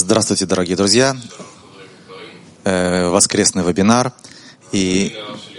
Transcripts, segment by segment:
Здравствуйте, дорогие друзья. Воскресный вебинар. И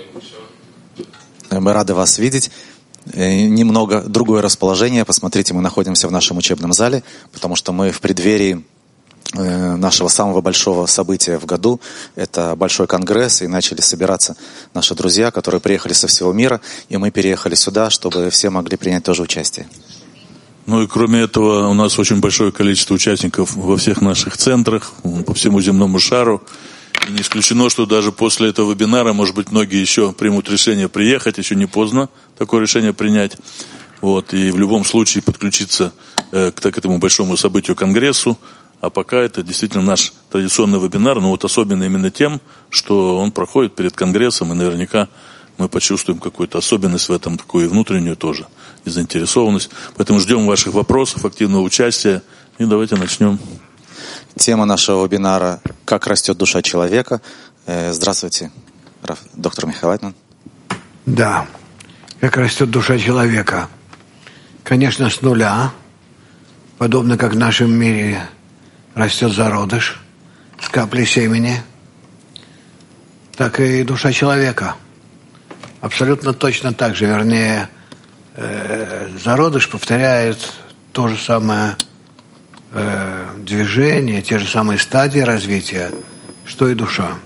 мы рады вас видеть. Немного другое расположение. Посмотрите, мы находимся в нашем учебном зале, потому что мы в преддверии нашего самого большого события в году. Это большой конгресс, и начали собираться наши друзья, которые приехали со всего мира, и мы переехали сюда, чтобы все могли принять тоже участие. Ну и кроме этого, у нас очень большое количество участников во всех наших центрах, по всему земному шару. И не исключено, что даже после этого вебинара, может быть, многие еще примут решение приехать, еще не поздно такое решение принять. Вот, и в любом случае подключиться к этому большому событию, конгрессу. А пока это действительно наш традиционный вебинар, но вот особенно именно тем, что он проходит перед конгрессом, и наверняка мы почувствуем какую-то особенность в этом, такую и внутреннюю тоже, и заинтересованность. Поэтому ждем ваших вопросов, активного участия, и давайте начнем. Тема нашего вебинара «Как растет душа человека». Здравствуйте, доктор Михаил Лайтман. Да, как растет душа человека. Конечно, с нуля, подобно как в нашем мире растет зародыш с капли семени, так и душа человека. Абсолютно точно так же, вернее, зародыш повторяет то же самое движение, те же самые стадии развития, что и душа.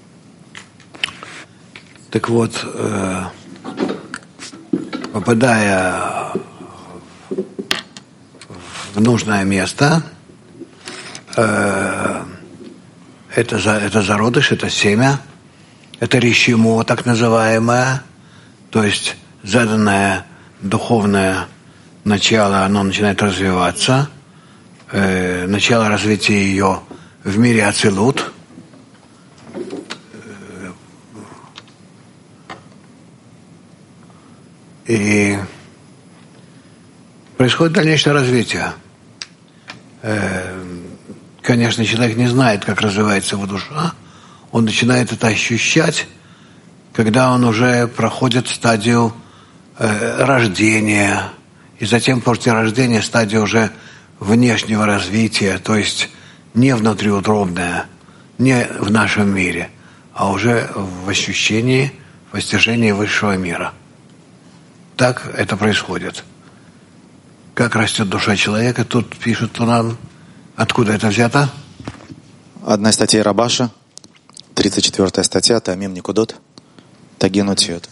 Так вот, попадая в нужное место, это зародыш, это семя, это ришимо, так называемое, то есть заданное духовное начало, оно начинает развиваться. Начало развития ее в мире ацилут. И происходит дальнейшее развитие. Конечно, человек не знает, как развивается его душа. Он начинает это ощущать, когда он уже проходит стадию рождения, и затем после рождения стадию уже внешнего развития, то есть не внутриутробное, не в нашем мире, а уже в ощущении, в постижении высшего мира. Так это происходит. Как растет душа человека, тут пишут нам, откуда это взято? Одна из статей Рабаша, 34 статья, Тамим Никудот, Тагину Тьет.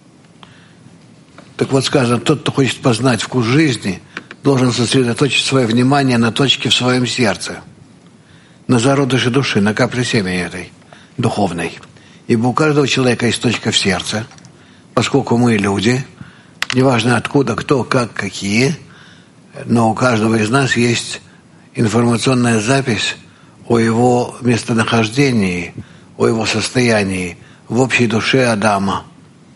Так вот сказано, тот, кто хочет познать вкус жизни, должен сосредоточить свое внимание на точке в своем сердце, на зародыше души, на капле семени этой, духовной. Ибо у каждого человека есть точка в сердце, поскольку мы люди, неважно откуда, кто, как, какие, но у каждого из нас есть информационная запись о его местонахождении, о его состоянии в общей душе Адама.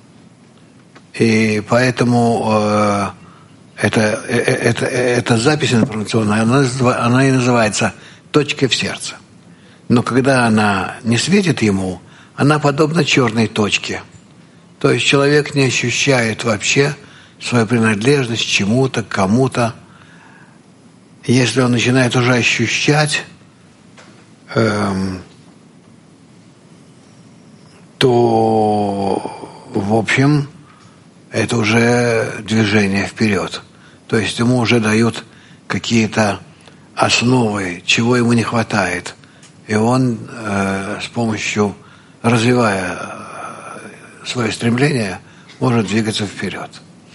И поэтому эта запись информационная, она и называется точкой в сердце. Но когда она не светит ему, она подобна черной точке. То есть человек не ощущает вообще свою принадлежность к чему-то, к кому-то. Если он начинает уже ощущать, то, в общем, это уже движение вперед. То есть ему уже дают какие-то основы, чего ему не хватает. И он с помощью, развивая свое стремление, может двигаться вперед.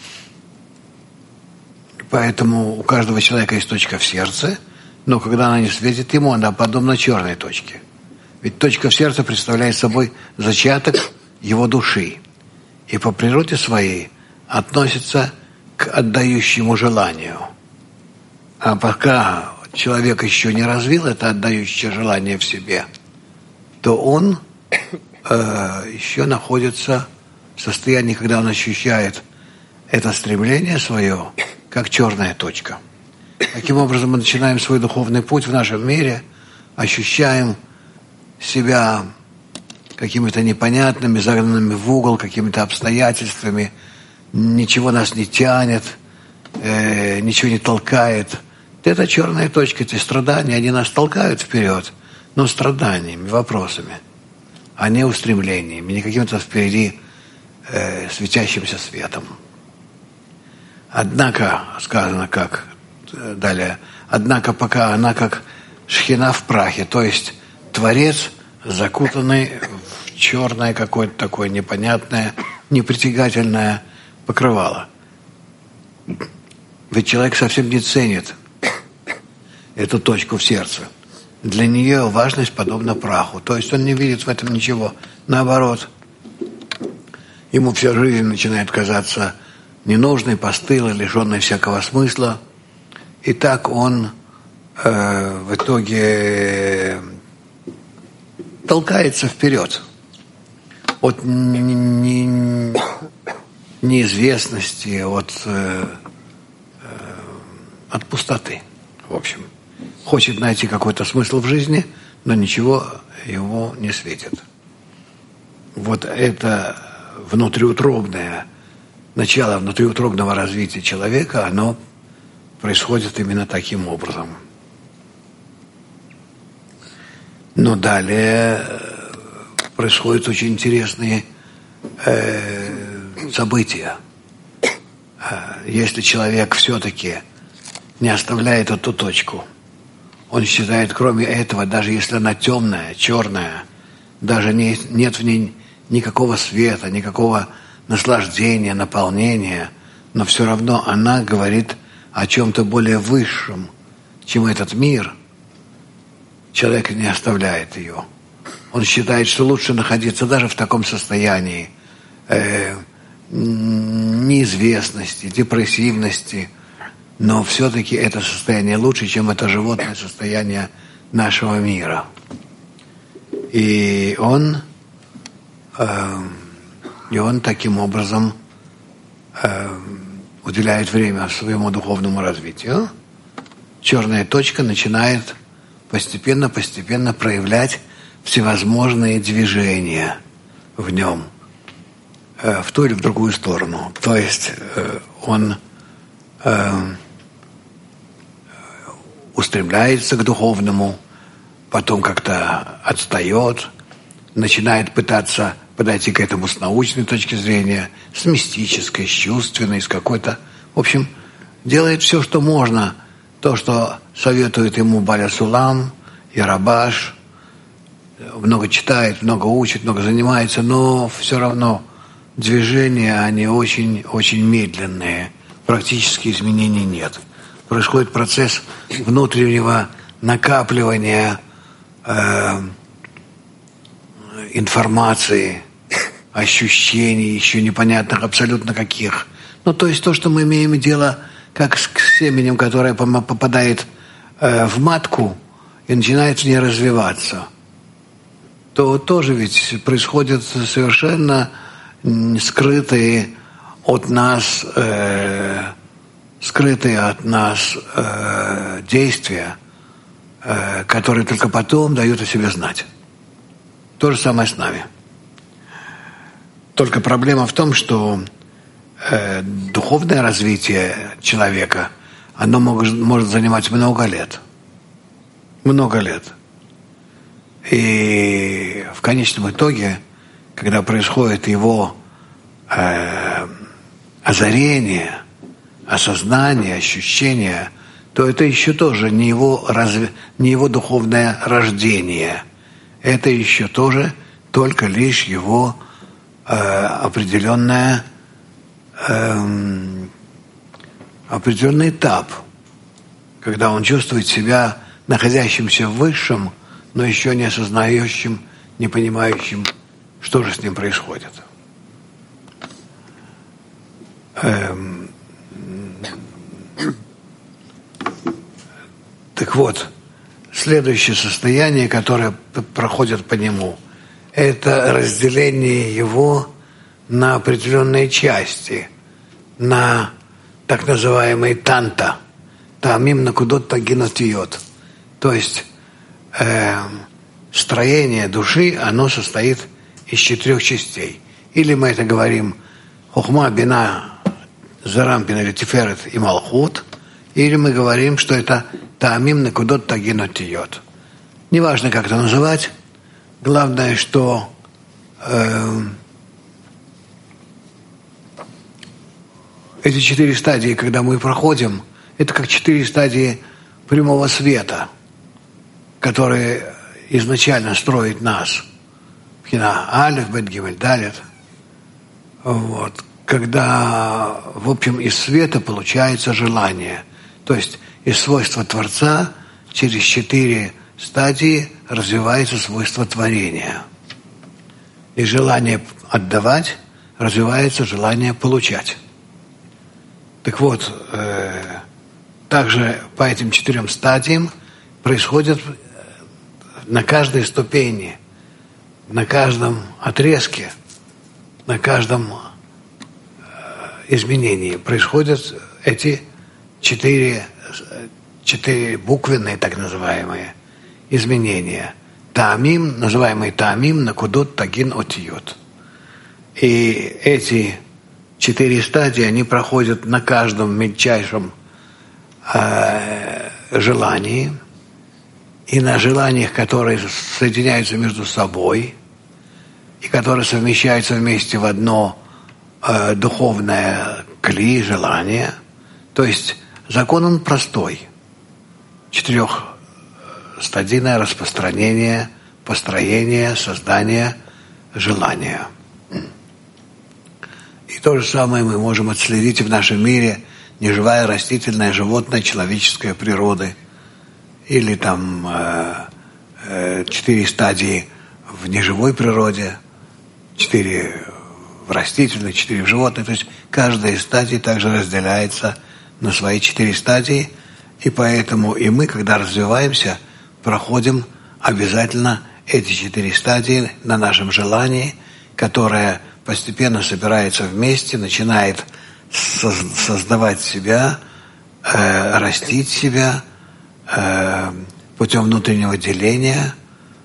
Поэтому у каждого человека есть точка в сердце, но когда она не светит ему, она подобна черной точке. Ведь точка в сердце представляет собой зачаток его души. И по природе своей относится к отдающему желанию. А пока человек еще не развил это отдающее желание в себе, то он еще находится в состоянии, когда он ощущает это стремление свое, как черная точка. Таким образом, мы начинаем свой духовный путь в нашем мире, ощущаем себя какими-то непонятными, загнанными в угол, какими-то обстоятельствами, ничего нас не тянет, ничего не толкает, эта черная точка, эти страдания, они нас толкают вперед, но страданиями, вопросами, а не устремлениями, не каким-то впереди светящимся светом. Однако, сказано как далее, однако пока она как шхина в прахе, то есть Творец, закутанный в черное какое-то такое непонятное, непритягательное покрывало. Ведь человек совсем не ценит эту точку в сердце. Для нее важность подобна праху. То есть он не видит в этом ничего. Наоборот, ему вся жизнь начинает казаться ненужной, постылой, лишенной всякого смысла. И так он в итоге толкается вперед от неизвестности, от пустоты. В общем, хочет найти какой-то смысл в жизни, но ничего его не светит. Вот это внутриутробное начало внутриутробного развития человека, оно происходит именно таким образом. Но далее происходят очень интересные события. Если человек все-таки не оставляет эту точку, он считает, кроме этого, даже если она темная, черная, даже нет в ней никакого света, никакого наслаждения, наполнения, но все равно она говорит о чем-то более высшем, чем этот мир. Человек не оставляет ее. Он считает, что лучше находиться даже в таком состоянии неизвестности, депрессивности, но все-таки это состояние лучше, чем это животное состояние нашего мира. И он таким образом уделяет время своему духовному развитию. Черная точка начинает постепенно проявлять всевозможные движения в нем, в ту или в другую сторону. То есть он устремляется к духовному, потом как-то отстает, начинает пытаться подойти к этому с научной точки зрения, с мистической, с чувственной, с какой-то... В общем, делает все, что можно, то, что советует ему Баля Сулам и Рабаш, много читает, много учит, много занимается, но все равно движения, они очень медленные, практически изменений нет. Происходит процесс внутреннего накапливания информации, ощущений, еще непонятных абсолютно каких. Ну, то есть то, что мы имеем дело как с семенем, которое попадает в матку и начинает в ней развиваться, то тоже ведь происходят совершенно скрытые от нас действия, которые только потом дают о себе знать. То же самое с нами. Только проблема в том, что духовное развитие человека, оно может занимать много лет. Много лет. И в конечном итоге, когда происходит его озарение, осознание, ощущение, то это еще тоже не его духовное рождение. Это еще тоже только лишь его определенный этап, когда он чувствует себя находящимся в высшем, но еще не осознающим, не понимающим, что же с ним происходит. Так вот, следующее состояние, которое проходит по нему, это разделение его на определенные части, на так называемый танта, тамим накудот тагинатиот. То есть строение души, оно состоит из 4 частей. Или мы это говорим хохма, бина, зарампина, тиферет и малхут. или мы говорим, что это таамим накудот тагин отиот. Неважно, как это называть, главное, что эти 4 стадии, когда мы проходим, это как 4 стадии прямого света, которые изначально строит нас. Пхина алеф, бет, гимель, далет. Вот. Когда, в общем, из света получается желание. То есть из свойства Творца через 4 стадии развивается свойство творения. Из желания отдавать развивается желание получать. Так вот, также по этим 4 стадиям происходит на каждой ступени, на каждом отрезке, на каждом изменении происходят эти 4 буквенные, так называемые, изменения. Таамим, называемый таамим, накудот, тагин, отиот. И эти 4 стадии, они проходят на каждом мельчайшем желании, и на желаниях, которые соединяются между собой, и которые совмещаются вместе в одно духовное кли, желание. То есть закон он простой. 4-стадийное распространение, построение, создание желания. И то же самое мы можем отследить в нашем мире: неживая, растительная, животная, человеческая природы. Или там 4 стадии в неживой природе, 4 в растительной, 4 в животной. То есть каждая из стадий также разделяется на свои 4 стадии. И поэтому и мы, когда развиваемся, проходим обязательно эти 4 стадии на нашем желании, которое постепенно собирается вместе, начинает создавать себя, растить себя путем внутреннего деления,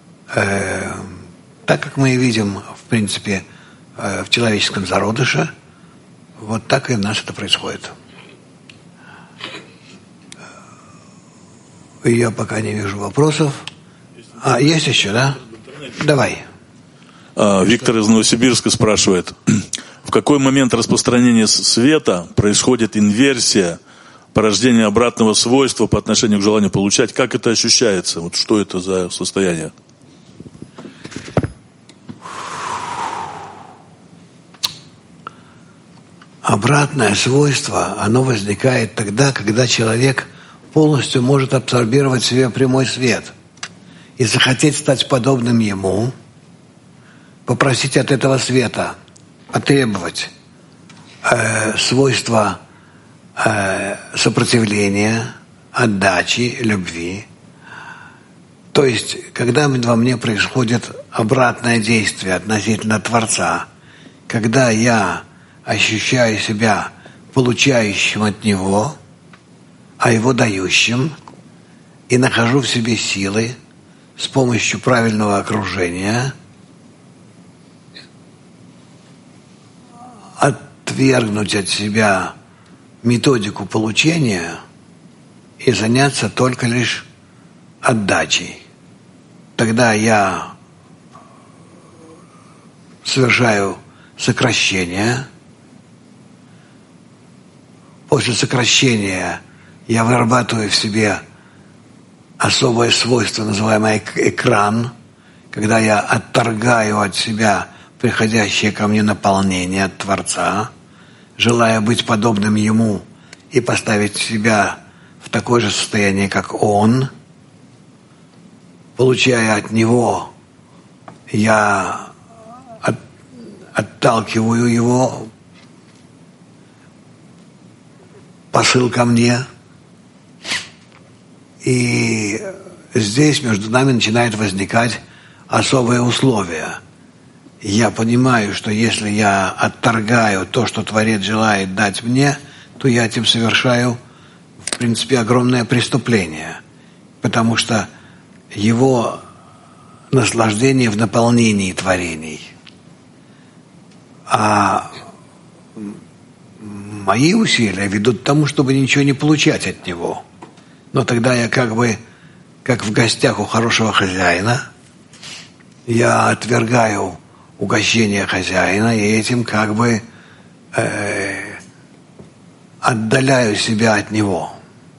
так как мы и видим, в принципе, в человеческом зародыше, вот так и у нас это происходит. Я пока не вижу вопросов. Есть еще, да? Давай. Виктор из Новосибирска спрашивает: в какой момент распространения света происходит инверсия, порождение обратного свойства по отношению к желанию получать? Как это ощущается? Вот что это за состояние? Обратное свойство, оно возникает тогда, когда человек полностью может абсорбировать в себе прямой свет и захотеть стать подобным ему, попросить от этого света, потребовать свойства сопротивления, отдачи, любви. То есть, когда во мне происходит обратное действие относительно Творца, когда я ощущаю себя получающим от Него, а Его дающим, и нахожу в себе силы с помощью правильного окружения отвергнуть от себя методику получения и заняться только лишь отдачей. Тогда я совершаю сокращение. После сокращения я вырабатываю в себе особое свойство, называемое экран, когда я отторгаю от себя приходящее ко мне наполнение от Творца, желая быть подобным Ему и поставить себя в такое же состояние, как Он. Получая от Него, я отталкиваю Его посыл ко мне, и здесь между нами начинают возникать особые условия. Я понимаю, что если я отторгаю то, что Творец желает дать мне, то я этим совершаю, в принципе, огромное преступление, потому что его наслаждение в наполнении творений. А мои усилия ведут к тому, чтобы ничего не получать от него. Но тогда я как в гостях у хорошего хозяина, я отвергаю угощение хозяина и этим отдаляю себя от него.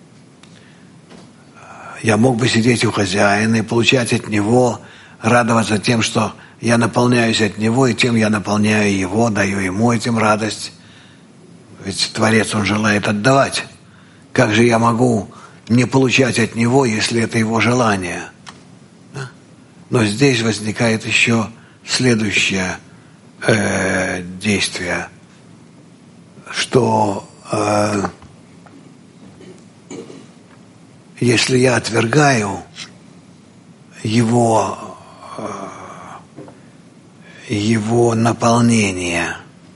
Я мог бы сидеть у хозяина и получать от него, радоваться тем, что я наполняюсь от него, и тем я наполняю его, даю ему этим радость. Ведь Творец, он желает отдавать. Как же я могу не получать от него, если это его желание? Но здесь возникает еще следующее действие, что если я отвергаю его наполнение,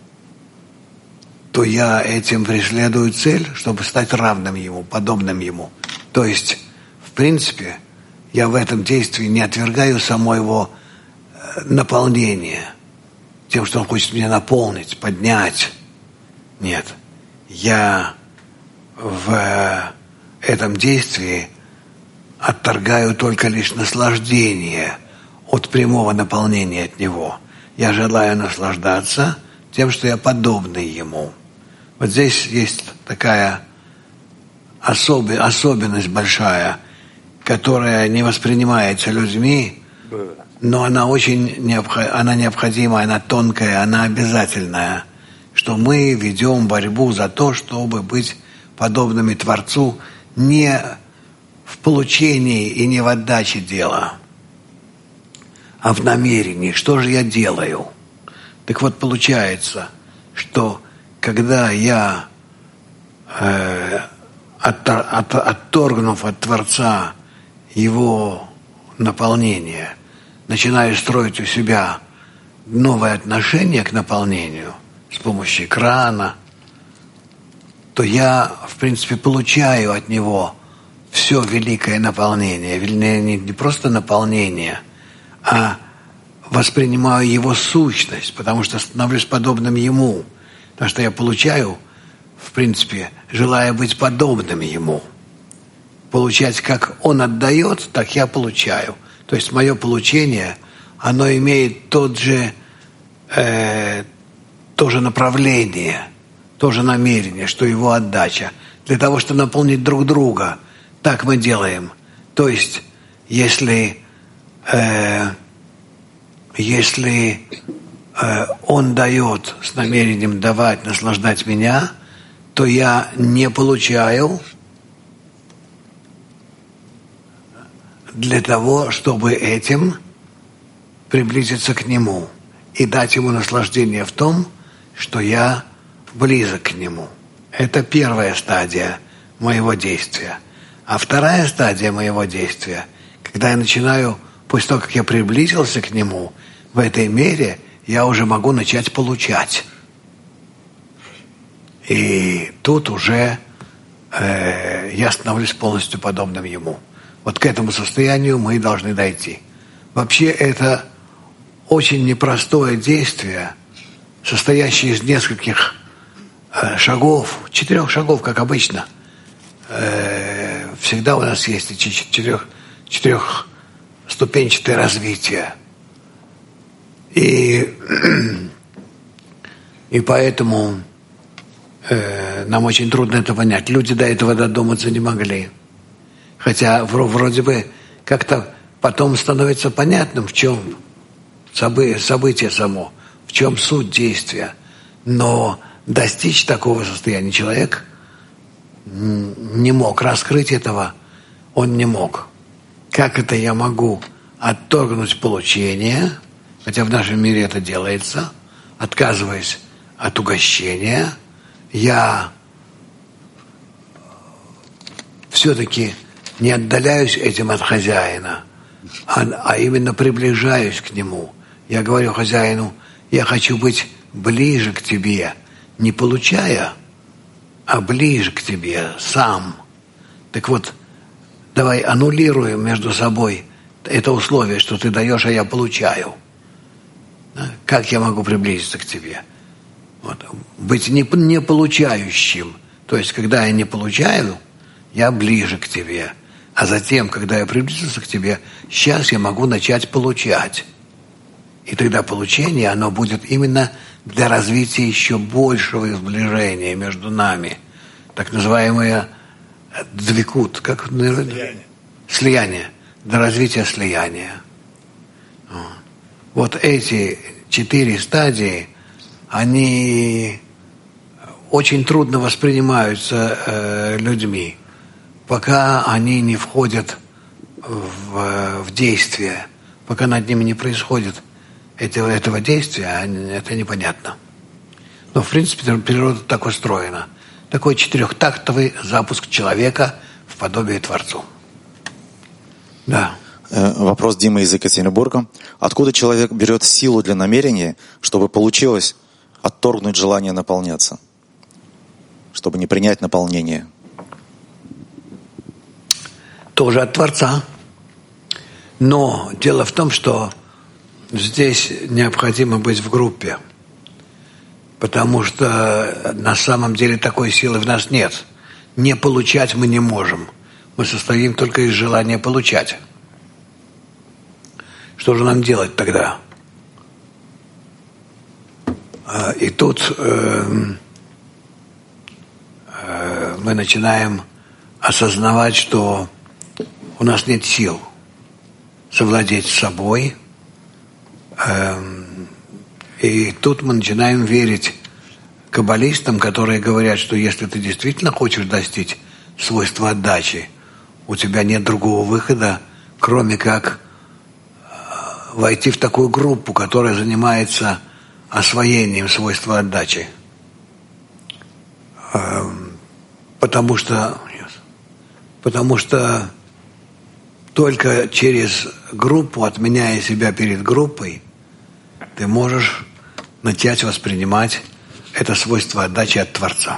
то я этим преследую цель, чтобы стать равным ему, подобным ему. То есть, в принципе, я в этом действии не отвергаю само его наполнение, тем, что он хочет меня наполнить, поднять. Нет. Я в этом действии отторгаю только лишь наслаждение от прямого наполнения от него. Я желаю наслаждаться тем, что я подобный ему. Вот здесь есть такая особенность большая, которая не воспринимается людьми, но она очень необходима, она тонкая, она обязательная, что мы ведем борьбу за то, чтобы быть подобными Творцу не в получении и не в отдаче дела, а в намерении. Что же я делаю? Так вот, получается, что когда я, отторгнув от Творца его наполнение, начинаю строить у себя новое отношение к наполнению с помощью экрана, то я, в принципе, получаю от него все великое наполнение. Вернее, не просто наполнение, а воспринимаю его сущность, потому что становлюсь подобным ему. Потому что я получаю, в принципе, желая быть подобным ему. Получать, как он отдает, так я получаю. То есть мое получение, оно имеет то же направление, то же намерение, что его отдача. Для того, чтобы наполнить друг друга. Так мы делаем. То есть, если он дает с намерением давать, наслаждать меня, то я не получаю для того, чтобы этим приблизиться к нему и дать ему наслаждение в том, что я близок к нему. Это первая стадия моего действия. А вторая стадия моего действия, когда я начинаю, после того, как я приблизился к нему, в этой мере я уже могу начать получать. И тут уже я становлюсь полностью подобным ему. Вот к этому состоянию мы должны дойти. Вообще это очень непростое действие, состоящее из нескольких шагов, 4 шагов, как обычно. Всегда у нас есть эти 4-ступенчатое развитие. И поэтому нам очень трудно это понять. Люди до этого додуматься не могли. Хотя вроде бы как-то потом становится понятным, в чем событие само, в чем суть действия. Но достичь такого состояния человек не мог, раскрыть этого он не мог. Как это я могу отторгнуть получение, хотя в нашем мире это делается, отказываясь от угощения, я все-таки не отдаляюсь этим от хозяина, а именно приближаюсь к нему. Я говорю хозяину, я хочу быть ближе к тебе, не получая, а ближе к тебе сам. Так вот, давай аннулируем между собой это условие, что ты даешь, а я получаю. Как я могу приблизиться к тебе? Вот. Быть не получающим. То есть, когда я не получаю, я ближе к тебе. А затем, когда я приблизился к тебе, сейчас я могу начать получать. И тогда получение, оно будет именно для развития еще большего сближения между нами. Так называемое двикут, как слияние. Для развития слияния. Вот эти 4 стадии, они очень трудно воспринимаются людьми, пока они не входят в действие, пока над ними не происходит этого действия, это непонятно. Но в принципе природа так устроена. Такой 4-тактовый запуск человека в подобие Творцу. Да. Вопрос Димы из Екатеринбурга. Откуда человек берет силу для намерения, чтобы получилось отторгнуть желание наполняться? Чтобы не принять наполнение? Тоже от Творца. Но дело в том, что здесь необходимо быть в группе. Потому что на самом деле такой силы в нас нет. Не получать мы не можем. Мы состоим только из желания получать. Что же нам делать тогда? И тут мы начинаем осознавать, что у нас нет сил совладеть с собой. И тут мы начинаем верить каббалистам, которые говорят, что если ты действительно хочешь достичь свойства отдачи, у тебя нет другого выхода, кроме как войти в такую группу, которая занимается освоением свойства отдачи. Потому что только через группу, отменяя себя перед группой, ты можешь начать воспринимать это свойство отдачи от Творца.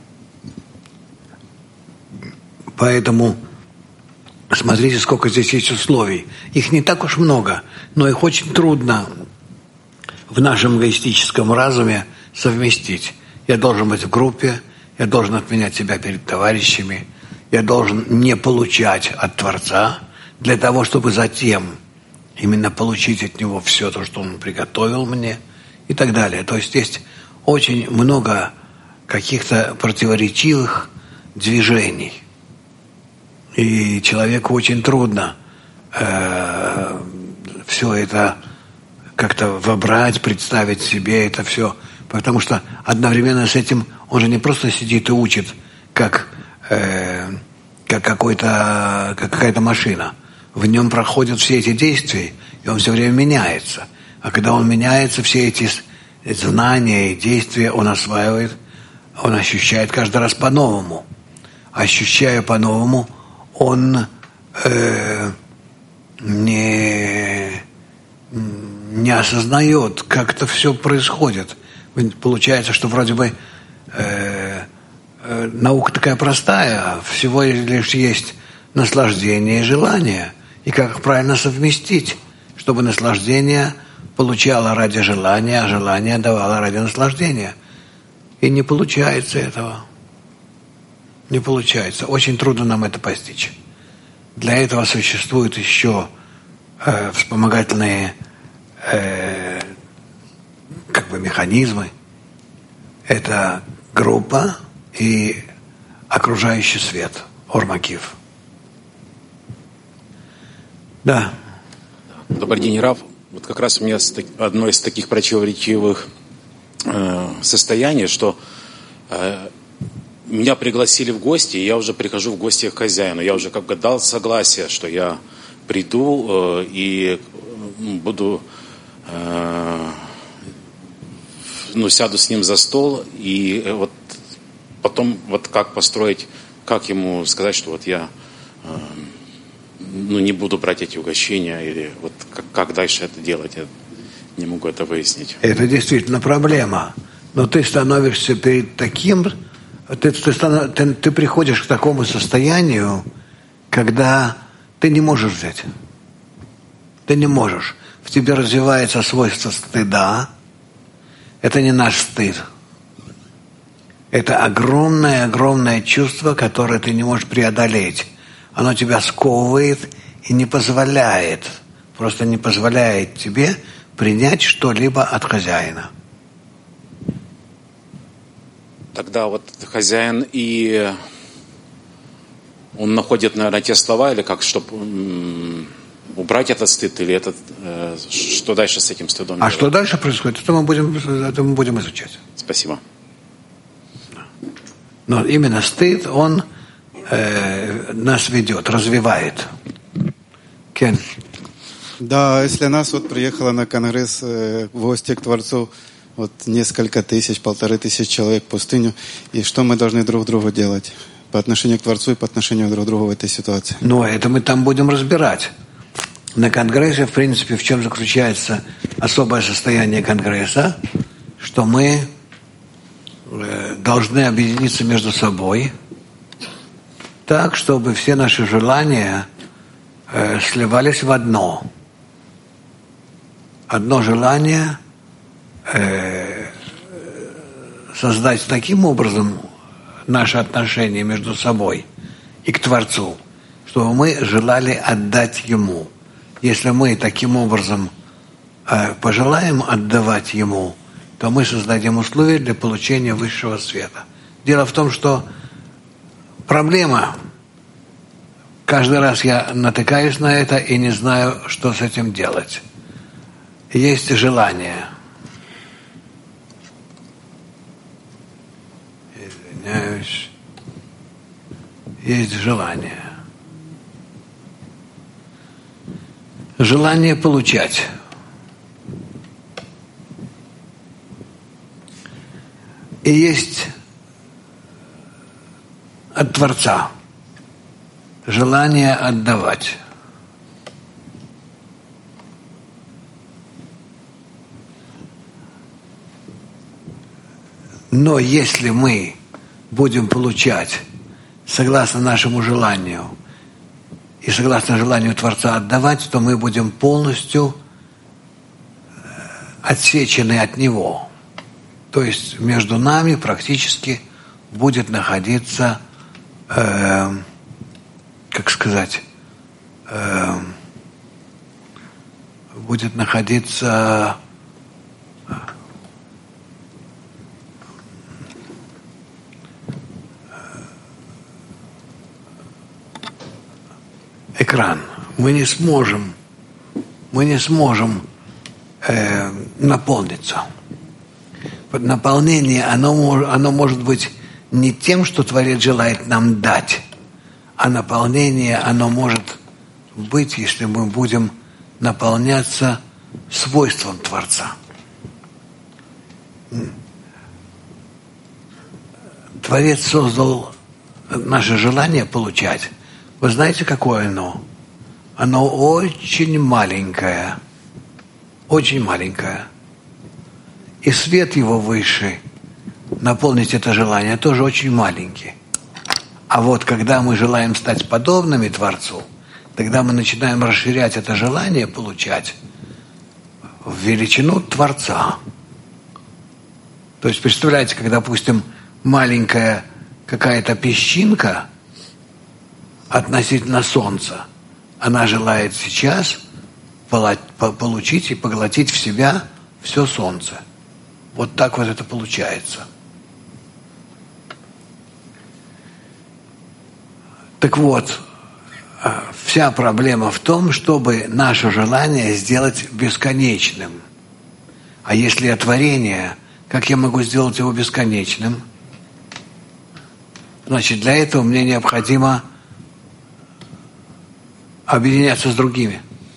Поэтому смотрите, сколько здесь есть условий. Их не так уж много, но их очень трудно в нашем эгоистическом разуме совместить. Я должен быть в группе, я должен отменять себя перед товарищами, я должен не получать от Творца, для того, чтобы затем именно получить от Него все то, что Он приготовил мне, и так далее. То есть есть очень много каких-то противоречивых движений. И человеку очень трудно все это как-то вобрать, представить себе это все. Потому что одновременно с этим он же не просто сидит и учит, как какая-то машина. В нем проходят все эти действия, и он все время меняется. А когда он меняется, все эти знания и действия он осваивает, он ощущает каждый раз по-новому. Ощущая по-новому, он не осознает, как это все происходит. Получается, что вроде бы наука такая простая, всего лишь есть наслаждение и желание. И как их правильно совместить, чтобы наслаждение получало ради желания, а желание давало ради наслаждения. И не получается этого. Не получается. Очень трудно нам это постичь. Для этого существуют еще вспомогательные механизмы. Это группа и окружающий свет, Ормакив. Да. Добрый день, Рав. Вот как раз у меня одно из таких противоречивых состояний, что меня пригласили в гости, и я уже прихожу в гости к хозяину. Я уже как бы дал согласие, что я приду и буду, сяду с ним за стол, и вот потом вот как построить, как ему сказать, что вот я не буду брать эти угощения, или вот как дальше это делать, я не могу это выяснить. Это действительно проблема. Но ты становишься перед таким, ты приходишь к такому состоянию, когда ты не можешь взять. Ты не можешь. В тебе развивается свойство стыда. Это не наш стыд. Это огромное чувство, которое ты не можешь преодолеть. Оно тебя сковывает и не позволяет, просто не позволяет тебе принять что-либо от хозяина. Тогда вот хозяин и он находит, наверное, те слова, или как, чтобы убрать этот стыд, или этот, что дальше с этим стыдом делать? Что дальше происходит, это мы будем изучать. Спасибо. Но именно стыд, он нас ведет, развивает. Кен? Да, если нас вот приехало на конгресс в гости к Творцу вот несколько тысяч, 1500 человек в пустыню, и что мы должны друг другу делать по отношению к Творцу и по отношению друг к другу в этой ситуации? Ну, это мы там будем разбирать. На конгрессе, в принципе, в чем заключается особое состояние конгресса, что мы должны объединиться между собой так, чтобы все наши желания сливались в одно. Одно желание создать таким образом наши отношения между собой и к Творцу, чтобы мы желали отдать Ему. Если мы таким образом пожелаем отдавать Ему, то мы создадим условия для получения высшего света. Дело в том, что проблема, каждый раз я натыкаюсь на это и не знаю, что с этим делать. Есть желание. Извиняюсь. Есть желание. Желание получать. И есть от Творца желание отдавать. Но если мы будем получать согласно нашему желанию и согласно желанию Творца отдавать, то мы будем полностью отсечены от Него. То есть между нами практически будет находиться, будет находиться экран. Мы не сможем наполниться. Наполнение, оно может быть не тем, что Творец желает нам дать, а наполнение, оно может быть, если мы будем наполняться свойством Творца. Творец создал наше желание получать. Вы знаете, какое оно? Оно очень маленькое. Очень маленькое. И свет его выше, наполнить это желание, тоже очень маленький. А вот когда мы желаем стать подобными Творцу, тогда мы начинаем расширять это желание получать в величину Творца. То есть, представляете, когда, допустим, маленькая какая-то песчинка относительно Солнца, она желает сейчас получить и поглотить в себя все Солнце. Вот так вот это получается. Так вот, вся проблема в том, чтобы наше желание сделать бесконечным. А если я творение, как я могу сделать его бесконечным? Значит, для этого мне необходимо объединяться с другими.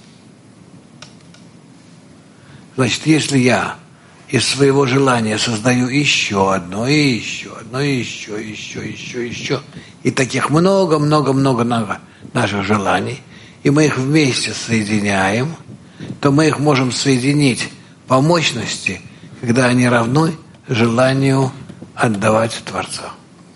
Значит, если я из своего желания создаю еще одно, и еще одно, и еще, и таких много наших желаний, и мы их вместе соединяем, то мы их можем соединить по мощности, когда они равны желанию отдавать Творца.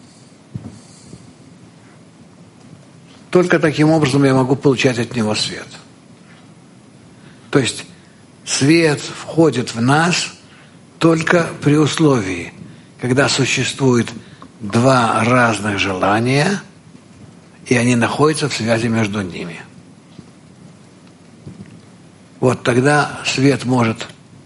Только таким образом я могу получать от Него свет. То есть свет входит в нас только при условии, когда существует два разных желания, и они находятся в связи между ними. Вот тогда свет может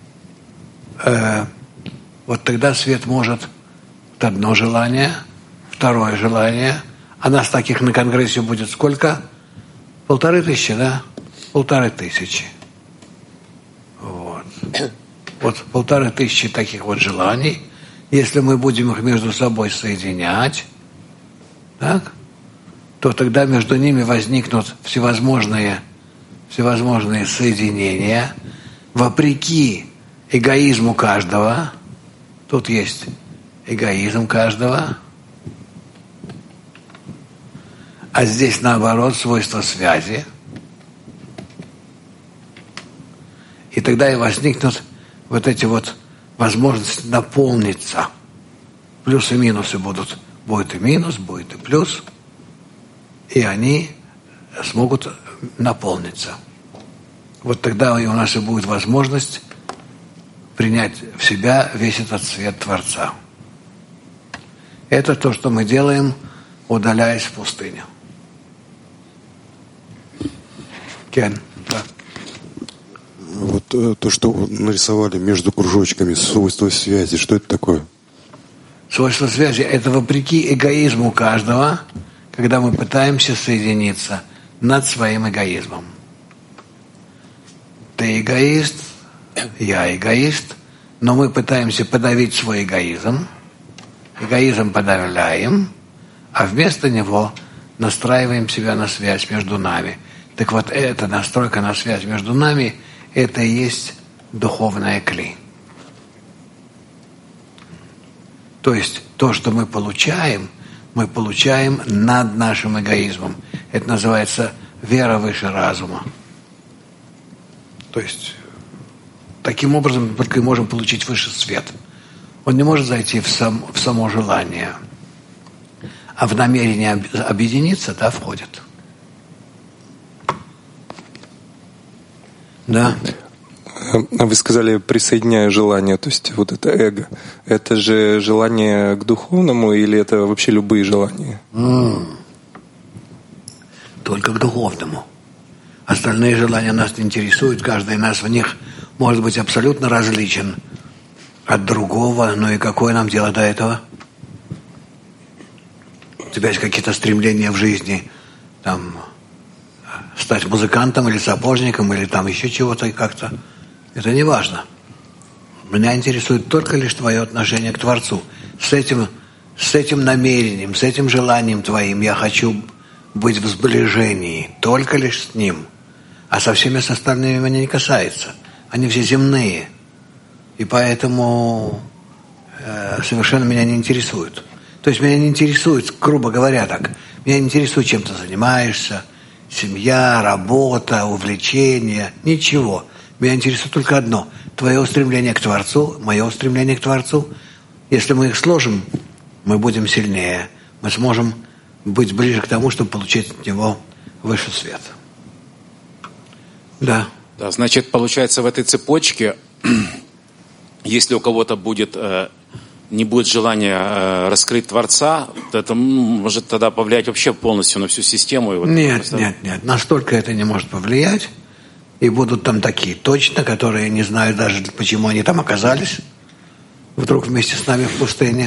одно желание, второе желание. А нас таких на Конгрессе будет сколько? 1500, да? 1500. Вот 1500 таких вот желаний. Если мы будем их между собой соединять, так, то тогда между ними возникнут всевозможные соединения, вопреки эгоизму каждого. Тут есть эгоизм каждого, а здесь наоборот свойство связи. И тогда и возникнут вот эти вот возможности наполниться. Плюс и минусы будут. Будет и минус, будет и плюс. И они смогут наполниться. Вот тогда и у нас и будет возможность принять в себя весь этот свет Творца. Это то, что мы делаем, удаляясь в пустыню. Кен, да. Вот то, что вы нарисовали между кружочками, свойства связи, что это такое? Свойство связи – это вопреки эгоизму каждого, когда мы пытаемся соединиться над своим эгоизмом. Ты эгоист, я эгоист, но мы пытаемся подавить свой эгоизм. Эгоизм подавляем, а вместо него настраиваем себя на связь между нами. Так вот, эта настройка на связь между нами – это и есть духовная кли. То есть то, что мы получаем над нашим эгоизмом. Это называется вера выше разума. То есть таким образом мы только и можем получить высший свет. Он не может зайти в само желание, а в намерение объединиться, да, входит. Да. А вы сказали, присоединяя желание, то есть вот это эго. Это же желание к духовному или это вообще любые желания? Только к духовному. Остальные желания нас не интересуют, каждый из нас в них может быть абсолютно различен от другого, но и какое нам дело до этого? У тебя есть какие-то стремления в жизни, там, стать музыкантом или сапожником, или там еще чего-то как-то. Это не важно. Меня интересует только лишь твое отношение к Творцу. С этим намерением, с этим желанием твоим я хочу быть в сближении, только лишь с ним. А со всеми остальными меня не касается. Они все земные. И поэтому совершенно меня не интересуют. То есть меня не интересует, грубо говоря так, меня не интересует, чем ты занимаешься, семья, работа, увлечения, ничего. Меня интересует только одно. Твое устремление к Творцу, мое устремление к Творцу. Если мы их сложим, мы будем сильнее. Мы сможем быть ближе к тому, чтобы получить от него высший свет. Да. Да, значит, получается, в этой цепочке, если у кого-то не будет желания раскрыть Творца, то это может тогда повлиять вообще полностью на всю систему. Нет. Настолько это не может повлиять. И будут там такие точно, которые не знают даже, почему они там оказались. Вдруг вместе с нами в пустыне.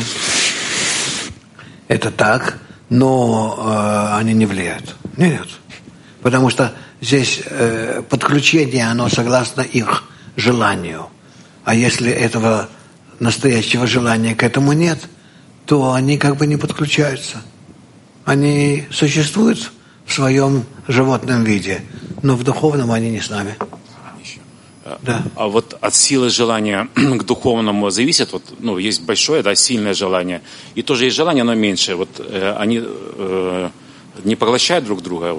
Это так, но они не влияют. Нет. Потому что здесь подключение, оно согласно их желанию. А если этого настоящего желания к этому нет, то они как бы не подключаются. Они существуют в своем животном виде, но в духовном они не с нами. Да. А вот от силы желания к духовному зависит, есть большое, да, сильное желание, и тоже есть желание, но меньше. Они не поглощают друг друга,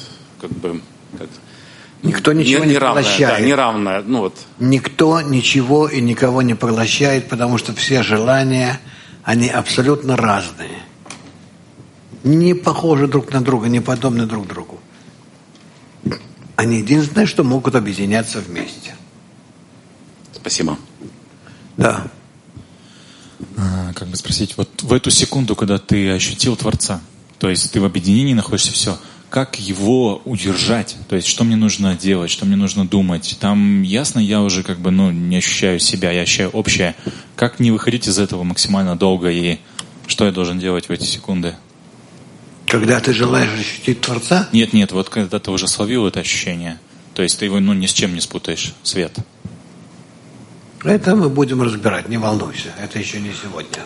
Никто ничего не поглощает. Да, неравное. Никто ничего и никого не поглощает, потому что все желания, они абсолютно разные. Не похожи друг на друга, не подобны друг другу. Они единственное, что могут объединяться вместе. Спасибо. Да. бы спросить, вот в эту секунду, когда ты ощутил Творца, то есть ты в объединении находишься, все, как его удержать? То есть что мне нужно делать, что мне нужно думать? Там ясно, я уже как бы, не ощущаю себя, я ощущаю общее. Как не выходить из этого максимально долго и что я должен делать в эти секунды? Когда ты желаешь ощутить Творца? Нет, вот когда ты уже словил это ощущение, то есть ты его ни с чем не спутаешь, свет. Это мы будем разбирать, не волнуйся, это еще не сегодня.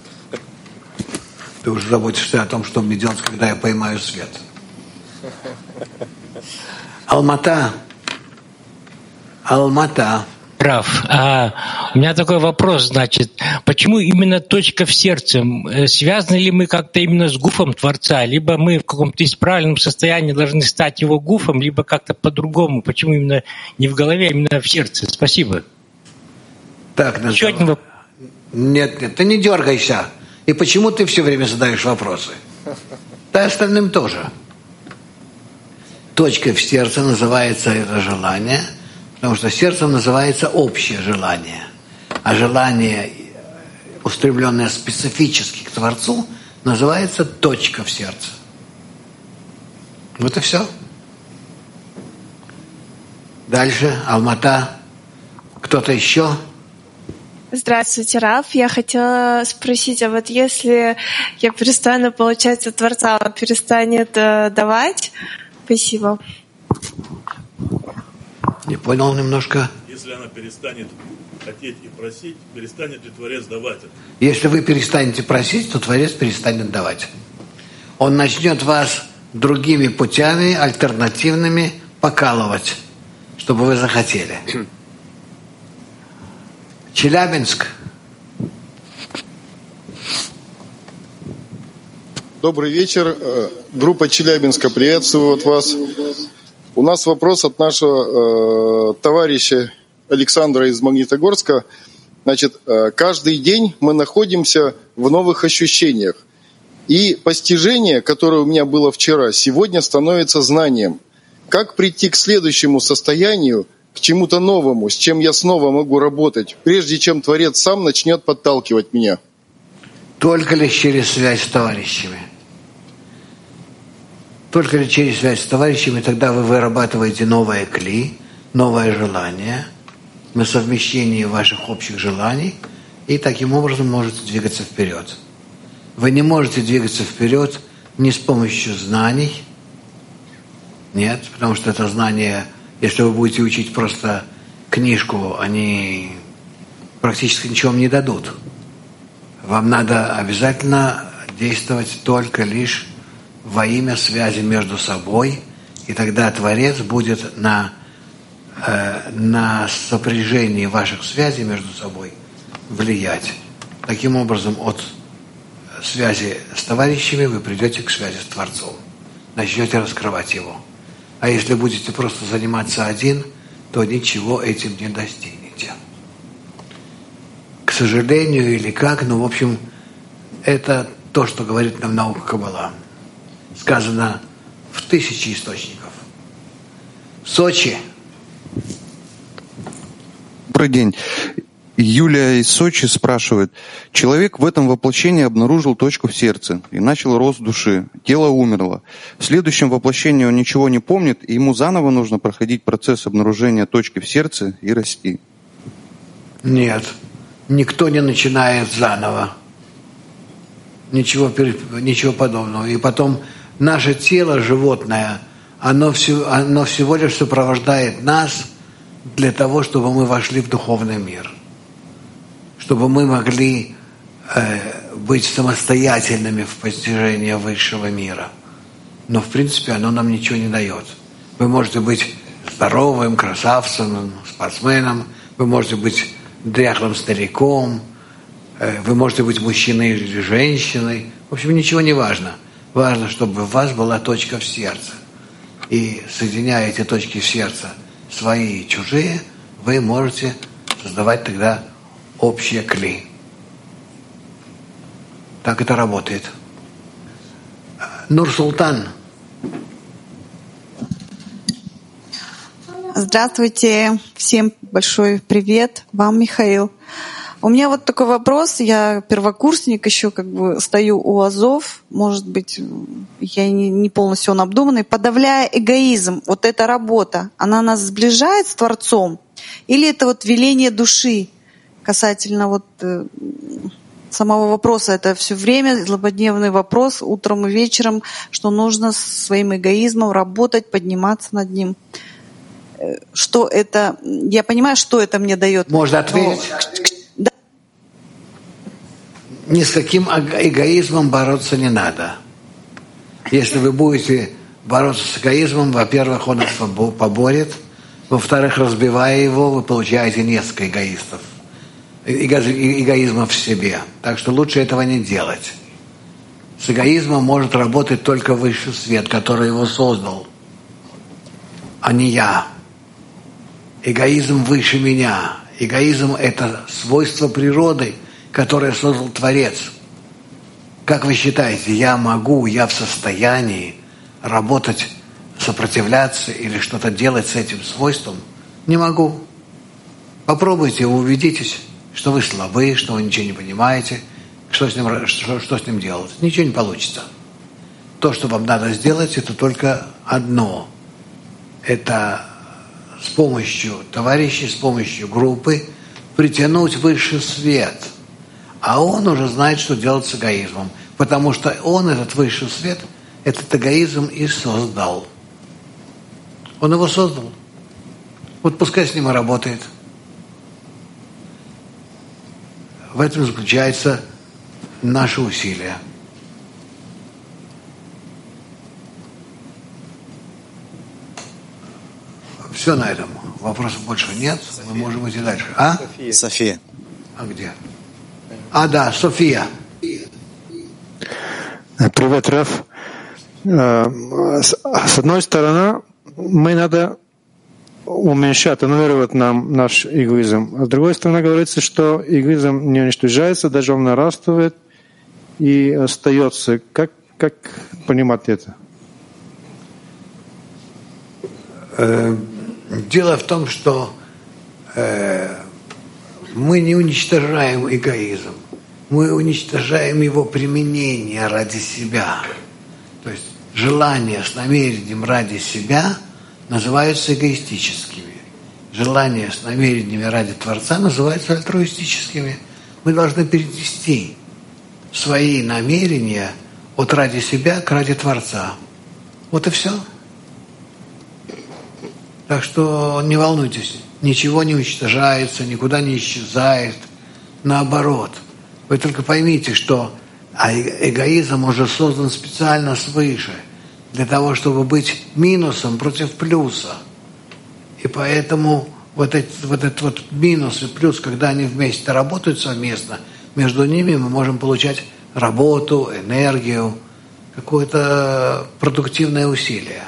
Ты уже заботишься о том, что мне делать, когда я поймаю свет. Алмата. Прав. У меня такой вопрос, значит, почему именно точка в сердце? Связаны ли мы как-то именно с гуфом Творца? Либо мы в каком-то исправленном состоянии должны стать его гуфом, либо как-то по-другому? Почему именно не в голове, а именно в сердце? Спасибо. Так, Нет, ты не дергайся. И почему ты все время задаешь вопросы? Да остальным тоже. Точкой в сердце называется это желание, потому что сердцем называется общее желание. А желание, устремленное специфически к Творцу, называется точка в сердце. Вот и все. Дальше, Алмата. Кто-то еще? Здравствуйте, Рав. Я хотела спросить, а вот если я перестану получать от Творца, он перестанет давать? Спасибо. Не понял немножко. Если она перестанет хотеть и просить, перестанет ли Творец давать это? Если вы перестанете просить, то Творец перестанет давать. Он начнет вас другими путями, альтернативными, покалывать, чтобы вы захотели. Челябинск. Добрый вечер. Группа Челябинска приветствует вас. У нас вопрос от нашего товарища Александра из Магнитогорска. Значит, каждый день мы находимся в новых ощущениях. И постижение, которое у меня было вчера, сегодня становится знанием. Как прийти к следующему состоянию, к чему-то новому, с чем я снова могу работать, прежде чем Творец сам начнет подталкивать меня? Только лишь через связь с товарищами. Только лишь через связь с товарищами, тогда вы вырабатываете новое кли, новое желание на совмещении ваших общих желаний, и таким образом можете двигаться вперед. Вы не можете двигаться вперед не с помощью знаний. Нет, потому что это знание, если вы будете учить просто книжку, они практически ничего вам не дадут. Вам надо обязательно действовать только лишь во имя связи между собой, и тогда Творец будет на сопряжении ваших связей между собой влиять. Таким образом, от связи с товарищами вы придете к связи с Творцом, начнете раскрывать его. А если будете просто заниматься один, то ничего этим не достигнете. К сожалению или как, в общем, это то, что говорит нам наука Каббала. Сказано в 1000 источников. Сочи. Добрый день. Юлия из Сочи спрашивает. Человек в этом воплощении обнаружил точку в сердце и начал рост души. Тело умерло. В следующем воплощении он ничего не помнит, и ему заново нужно проходить процесс обнаружения точки в сердце и расти. Нет. Никто не начинает заново. Ничего подобного. И потом наше тело животное, оно всего лишь сопровождает нас для того, чтобы мы вошли в духовный мир. Чтобы мы могли быть самостоятельными в постижении высшего мира. Но в принципе оно нам ничего не дает. Вы можете быть здоровым, красавцем, спортсменом, вы можете быть дряхлым стариком, вы можете быть мужчиной или женщиной. В общем, ничего не важно. Важно, чтобы у вас была точка в сердце. И соединяя эти точки в сердце, свои и чужие, вы можете создавать тогда общее кли. Так это работает. Нур-Султан. Здравствуйте. Всем большой привет. Вам, Михаил. У меня вот такой вопрос. Я первокурсник, еще как бы стою у азов. Может быть, я не полностью он обдуманный. Подавляя эгоизм, вот эта работа, она нас сближает с Творцом? Или это вот веление души касательно вот самого вопроса? Это все время злободневный вопрос, утром и вечером, что нужно своим эгоизмом работать, подниматься над ним. Что это? Я понимаю, что это мне дает. Можно ответить? Да. Ни с каким эгоизмом бороться не надо. Если вы будете бороться с эгоизмом, во-первых, он вас поборет, во-вторых, разбивая его, вы получаете несколько эгоизмов в себе. Так что лучше этого не делать. С эгоизмом может работать только высший свет, который его создал, а не я. Эгоизм выше меня. Эгоизм – это свойство природы, которое создал Творец. Как вы считаете, я в состоянии работать, сопротивляться или что-то делать с этим свойством? Не могу. Попробуйте, вы убедитесь, что вы слабы, что вы ничего не понимаете, что с ним делать. Ничего не получится. То, что вам надо сделать, это только одно. Это с помощью товарищей, с помощью группы притянуть высший свет. А он уже знает, что делать с эгоизмом. Потому что он, этот высший свет, этот эгоизм и создал. Он его создал. Вот пускай с ним и работает. В этом заключается наше усилие. Все на этом. Вопросов больше нет. Мы можем идти дальше. А? София. А где? Да, София. Привет, Раф. С одной стороны, мы надо уменьшать, аннулировать нам наш эгоизм. А с другой стороны, говорится, что эгоизм не уничтожается, даже он нарастает и остается. Как понимать это? Дело в том, что мы не уничтожаем эгоизм, мы уничтожаем его применение ради себя. То есть желания с намерением ради себя называются эгоистическими. Желания с намерениями ради Творца называются альтруистическими. Мы должны перенести свои намерения от ради себя к ради Творца. Вот и все. Так что не волнуйтесь, ничего не уничтожается, никуда не исчезает. Наоборот, вы только поймите, что эгоизм уже создан специально свыше, для того, чтобы быть минусом против плюса. И поэтому вот этот минус и плюс, когда они вместе работают совместно, между ними мы можем получать работу, энергию, какое-то продуктивное усилие.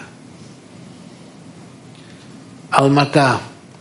Алмата.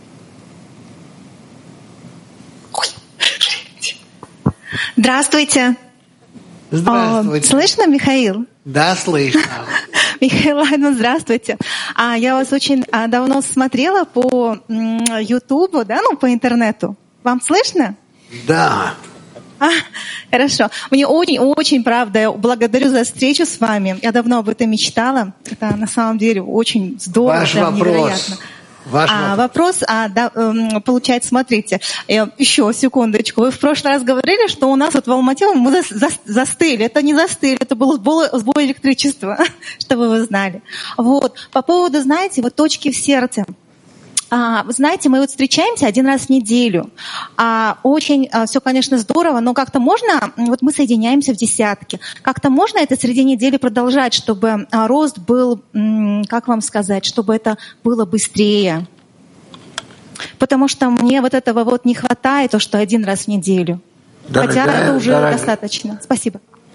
Здравствуйте. Здравствуйте. Слышно, Михаил? Да, слышно. Михаил Лайдман, здравствуйте. Я вас очень давно смотрела по Ютубу, по интернету. Вам слышно? Да. Хорошо. Мне очень, правда, благодарю за встречу с вами. Я давно об этом мечтала. Это на самом деле очень здорово, Ваш вопрос. невероятно. Вопрос, получается, смотрите, еще секундочку. Вы в прошлый раз говорили, что у нас вот в Алмате мы застыли. Это не застыли, это был сбой электричества, чтобы вы знали. Вот. По поводу, знаете, вот точки в сердце. Вы знаете, мы вот встречаемся один раз в неделю. Очень все, конечно, здорово, но как-то можно, вот мы соединяемся в десятки, как-то можно это среди недели продолжать, чтобы рост был, как вам сказать, чтобы это было быстрее. Потому что мне вот этого вот не хватает, то, что один раз в неделю. Хотя это уже достаточно. Спасибо.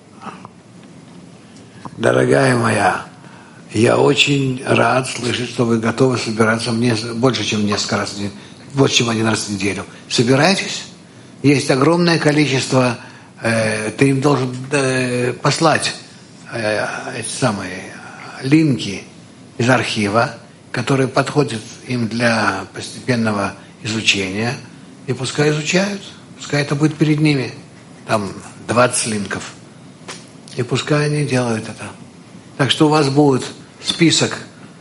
Дорогая моя, я очень рад слышать, что вы готовы собираться больше, чем несколько раз, больше, чем один раз в неделю. Собирайтесь. Есть огромное количество, ты им должен послать эти самые линки из архива, которые подходят им для постепенного изучения, и пускай изучают. Пускай это будет перед ними. Там 20 линков. И пускай они делают это. Так что у вас будет список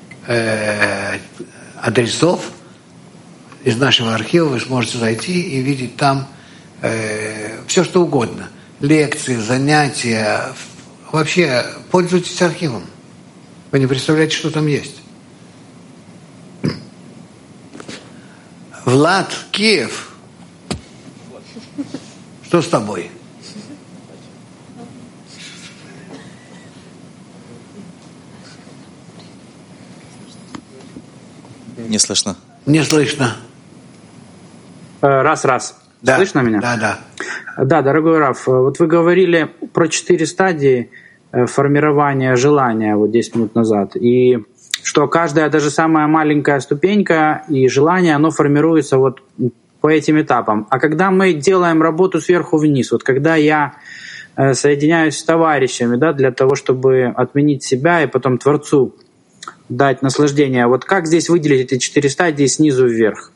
адресов из нашего архива. Вы сможете зайти и видеть там все, что угодно. Лекции, занятия. Вообще, пользуйтесь архивом. Вы не представляете, что там есть. Влад, Киев. Что с тобой? Не слышно. Не слышно. Раз. Да. Слышно меня? Да. Да, дорогой Раф, вот вы говорили про 4 стадии формирования желания вот 10 минут назад. И что каждая, даже самая маленькая ступенька и желание, оно формируется вот по этим этапам. А когда мы делаем работу сверху вниз, вот когда я соединяюсь с товарищами, да, для того, чтобы отменить себя и потом Творцу дать наслаждение, вот как здесь выделить эти 4 стадии снизу вверх?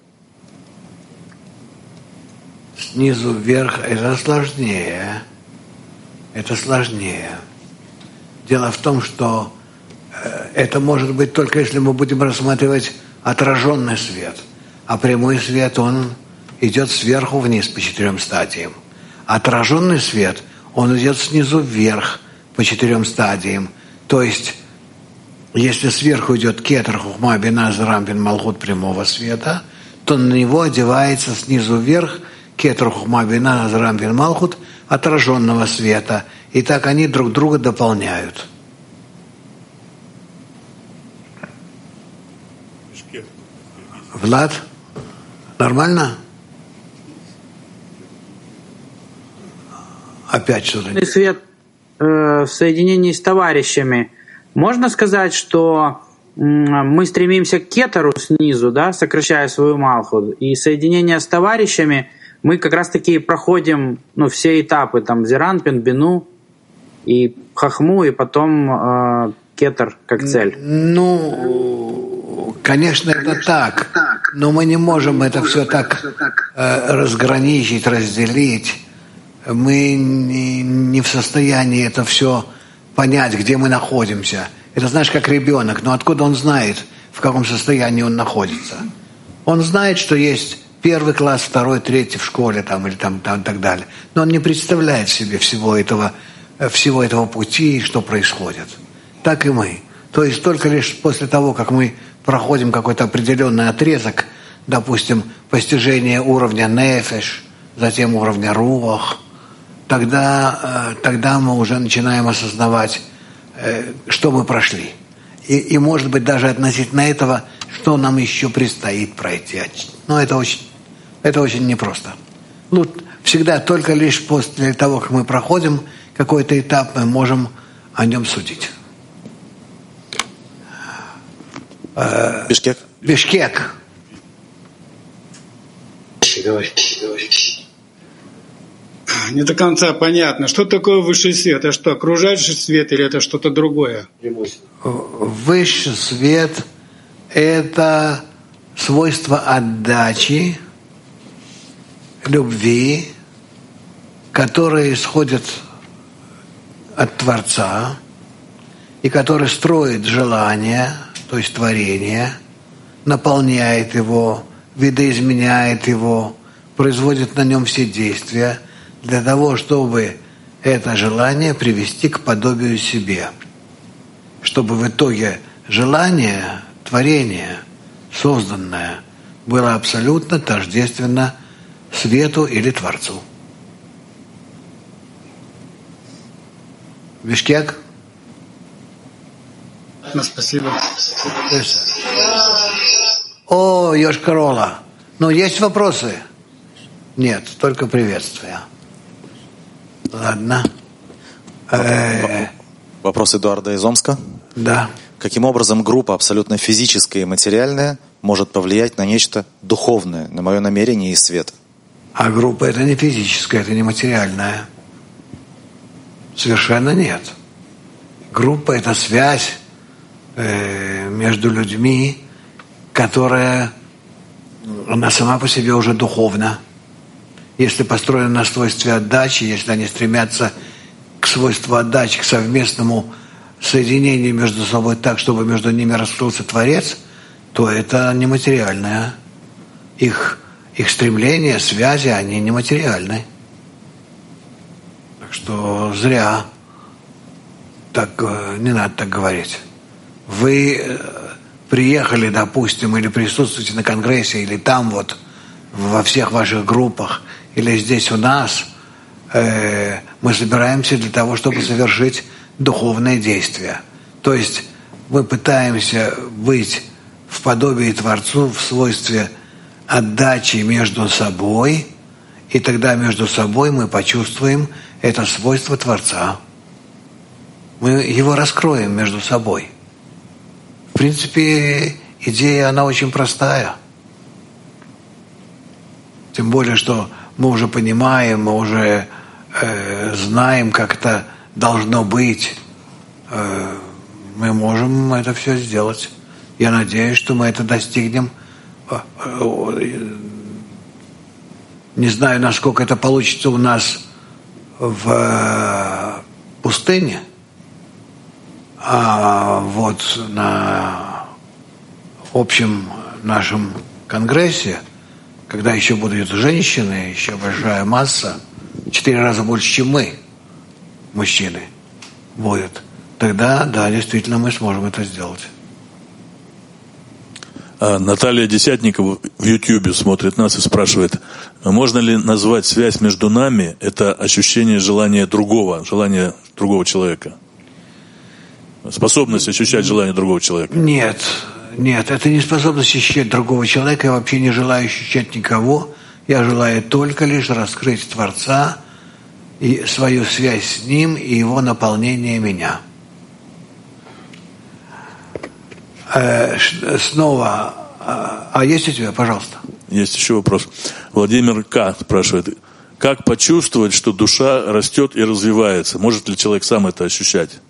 Снизу вверх это сложнее. Это сложнее. Дело в том, что это может быть только если мы будем рассматривать отраженный свет. А прямой свет, он идет сверху вниз по 4 стадиям. Отраженный свет, он идет снизу вверх по 4 стадиям. То есть, если сверху идет кетер, хухма, бина, зрам, бин, малхут прямого света, то на него одевается снизу вверх кетер, хухма, бина, зрам, бин, малхут отраженного света. И так они друг друга дополняют. Влад, нормально? Опять что-то. Свет в соединении с товарищами. Можно сказать, что мы стремимся к кетеру снизу, да, сокращая свою малхут, и соединение с товарищами мы как раз-таки проходим все этапы, там, зиранпин, бину и хахму, и потом кетер как цель. Конечно, это так, но мы не можем это все так разграничить, разделить. Мы не в состоянии это все понять, где мы находимся. Это знаешь, как ребенок, но откуда он знает, в каком состоянии он находится? Он знает, что есть 1 класс, 2, 3 в школе там, или там так далее. Но он не представляет себе всего этого пути, что происходит. Так и мы. То есть только лишь после того, как мы проходим какой-то определенный отрезок, допустим, постижение уровня нефеш, затем уровня руах, тогда мы уже начинаем осознавать, что мы прошли. И может быть, даже относительно этого, что нам еще предстоит пройти. Но это очень непросто. Всегда только лишь после того, как мы проходим какой-то этап, мы можем о нем судить. Бишкек. Не до конца понятно. Что такое высший свет? Это что, окружающий свет или это что-то другое? Высший свет – это свойство отдачи, любви, которые исходят от Творца и который строит желание, то есть творение, наполняет его, видоизменяет его, производит на нем все действия для того, чтобы это желание привести к подобию себе, чтобы в итоге желание, творение, созданное, было абсолютно тождественно свету или Творцу. Бишкек? Спасибо. О, Йошкар-Ола. Есть вопросы? Нет, только приветствия. Ладно. Вопрос Эдуарда из Омска. Да. Каким образом группа абсолютно физическая и материальная может повлиять на нечто духовное, на мое намерение и свет? А группа это не физическая, это не материальная. Совершенно нет. Группа это связь между людьми, которая, она сама по себе уже духовна. если построены на свойстве отдачи, если они стремятся к свойству отдачи, к совместному соединению между собой так, чтобы между ними раскрылся Творец, то это нематериальное. Их стремления, связи, они нематериальны. Так что зря. Так, не надо так говорить. Вы приехали, допустим, или присутствуете на конгрессе, или там вот, во всех ваших группах, или здесь у нас, мы собираемся для того, чтобы совершить духовное действие. То есть мы пытаемся быть в подобии Творцу в свойстве отдачи между собой, и тогда между собой мы почувствуем это свойство Творца. Мы его раскроем между собой. В принципе, идея, она очень простая. Тем более, что мы уже понимаем, мы уже знаем, как это должно быть. Мы можем это все сделать. Я надеюсь, что мы это достигнем. Не знаю, насколько это получится у нас в пустыне, а вот на общем нашем конгрессе, когда еще будут женщины, еще большая масса, 4 раза больше, чем мы, мужчины, будет, тогда, да, действительно, мы сможем это сделать. Наталья Десятникова в Ютьюбе смотрит нас и спрашивает, можно ли назвать связь между нами это ощущение желания другого человека? Способность ощущать желание другого человека? Нет, это не способность ощущать другого человека. Я вообще не желаю ощущать никого. Я желаю только лишь раскрыть Творца и свою связь с Ним и Его наполнение меня. Снова, есть у тебя, пожалуйста? Есть еще вопрос. Владимир К. спрашивает, как почувствовать, что душа растет и развивается? Может ли человек сам это ощущать?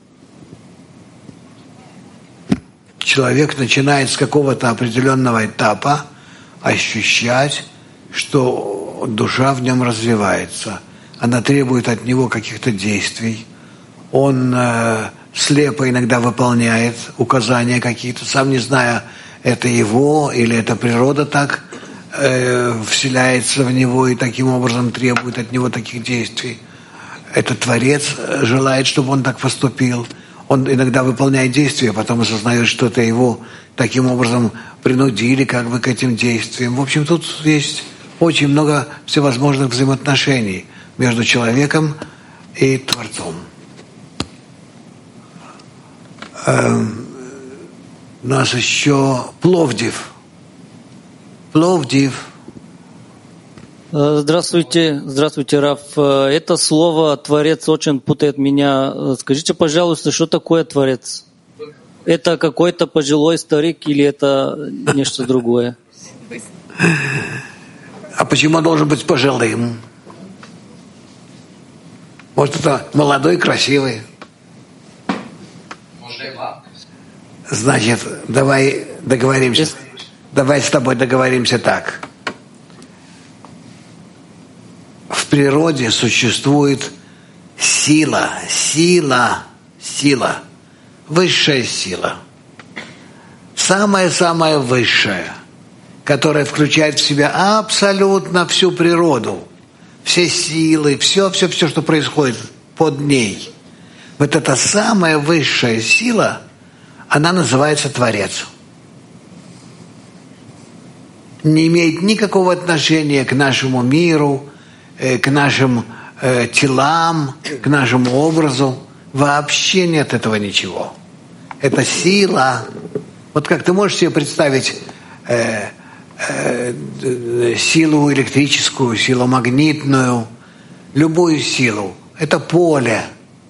Человек начинает с какого-то определенного этапа ощущать, что душа в нем развивается. Она требует от него каких-то действий. Он слепо иногда выполняет указания какие-то, сам не зная, это его или это природа так вселяется в него и таким образом требует от него таких действий. Этот Творец желает, чтобы он так поступил. Он иногда выполняет действия, потом осознает, что это его таким образом принудили как бы к этим действиям. В общем, тут есть очень много всевозможных взаимоотношений между человеком и Творцом. У нас еще Пловдив. Здравствуйте, Раф. Это слово «творец» очень путает меня. Скажите, пожалуйста, что такое творец? Это какой-то пожилой старик или это нечто другое? А почему он должен быть пожилым? Может, это молодой, красивый? Значит, давай договоримся. Давай с тобой договоримся так. В природе существует сила, высшая сила. Самая высшая, которая включает в себя абсолютно всю природу, все силы, все, что происходит под ней. Вот эта самая высшая сила, она называется Творец. Не имеет никакого отношения к нашему миру, к нашим телам, к нашему образу. Вообще нет этого ничего. Это сила. Вот как ты можешь себе представить силу электрическую, силу магнитную, любую силу. Это поле,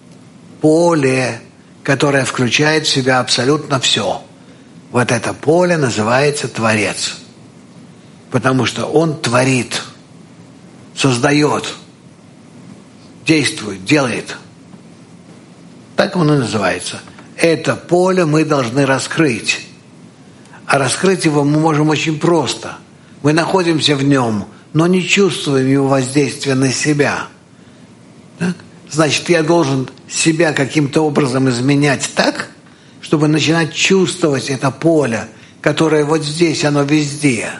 которое включает в себя абсолютно все. Вот это поле называется Творец. Потому что он творит, создает, действует, делает. Так оно и называется. Это поле мы должны раскрыть. А раскрыть его мы можем очень просто. Мы находимся в нем но не чувствуем его воздействия на себя. Так? Значит, я должен себя каким-то образом изменять так, чтобы начинать чувствовать это поле, которое вот здесь, оно везде.